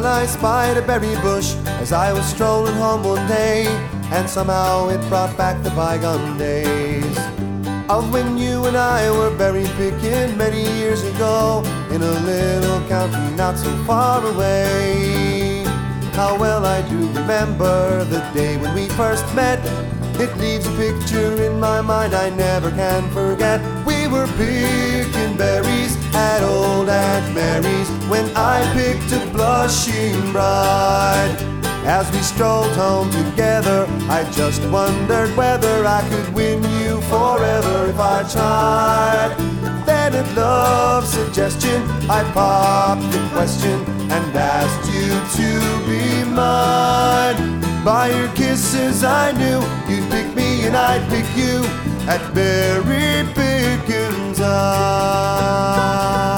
Well, I spied a berry bush as I was strolling home one day, and somehow it brought back the bygone days of when you and I were berry picking many years ago in a little county not so far away. How well I do remember the day when we first met. It leaves a picture in my mind I never can forget. We were picking berries at old Aunt Mary's when I picked a blushing bride. As we strolled home together, I just wondered whether I could win you forever if I tried. Then at love's suggestion, I popped the question and asked you to be mine. By your kisses I knew you'd pick me and I'd pick you at berry picking time.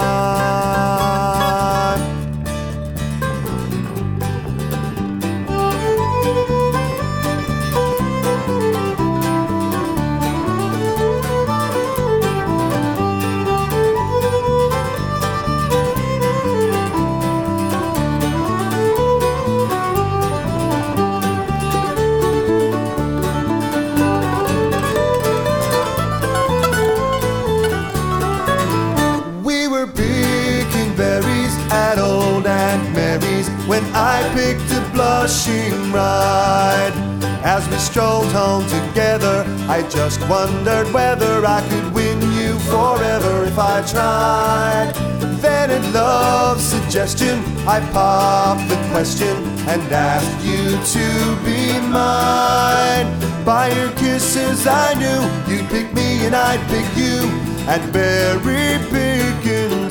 At old Aunt Mary's when I picked a blushing bride. As we strolled home together, I just wondered whether I could win you forever if I tried. Then at love's suggestion, I popped the question and asked you to be mine. By your kisses I knew you'd pick me and I'd pick you at berry picking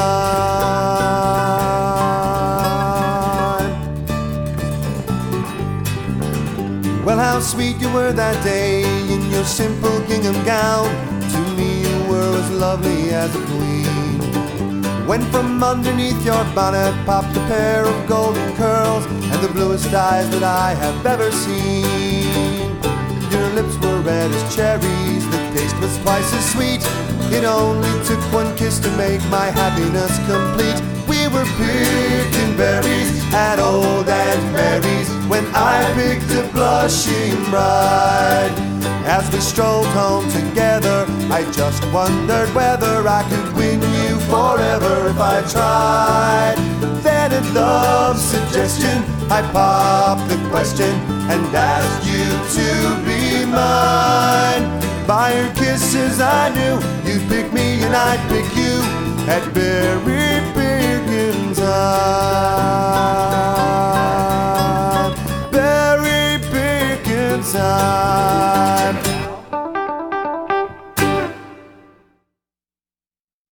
time. Well, how sweet you were that day in your simple gingham gown. To me you were as lovely as a queen. When from underneath your bonnet popped a pair of golden curls and the bluest eyes that I have ever seen. Your lips were red as cherries, the taste was twice as sweet. It only took one kiss to make my happiness complete. We were picking berries at old Aunt Mary's when I picked a blushing bride. As we strolled home together, I just wondered whether I could win you forever if I tried. Then at love's suggestion, I popped the question and asked you to be mine. By your kisses I knew you'd pick me and I'd pick you at berry